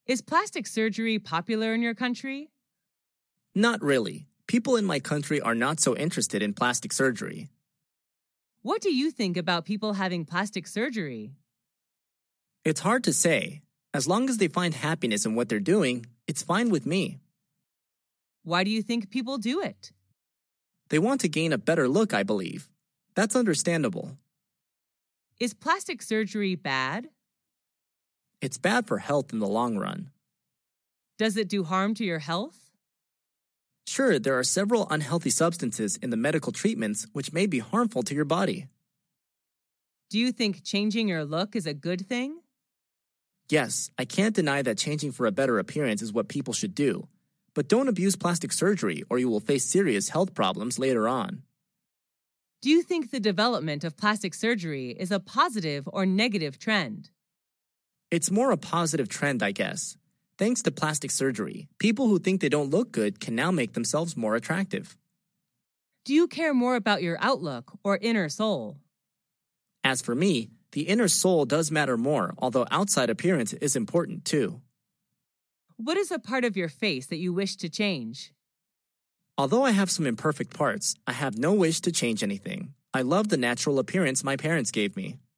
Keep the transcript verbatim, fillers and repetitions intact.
Is plastic surgery popular in your country? Not really. People in my country are not so interested in plastic surgery. What do you think about people having plastic surgery? It's hard to say. As long as they find happiness in what they're doing, it's fine with me. Why do you think people do it? They want to gain a better look, I believe. That's understandable. Is plastic surgery bad? It's bad for health in the long run. Does it do harm to your health? Sure, there are several unhealthy substances in the medical treatments which may be harmful to your body. Do you think changing your look is a good thing? Yes, I can't deny that changing for a better appearance is what people should do. But don't abuse plastic surgery or you will face serious health problems later on. Do you think the development of plastic surgery is a positive or negative trend? It's more a positive trend, I guess. Thanks to plastic surgery, people who think they don't look good can now make themselves more attractive. Do you care more about your outlook or inner soul? As for me, the inner soul does matter more, although outside appearance is important too. What is a part of your face that you wish to change? Although I have some imperfect parts, I have no wish to change anything. I love the natural appearance my parents gave me.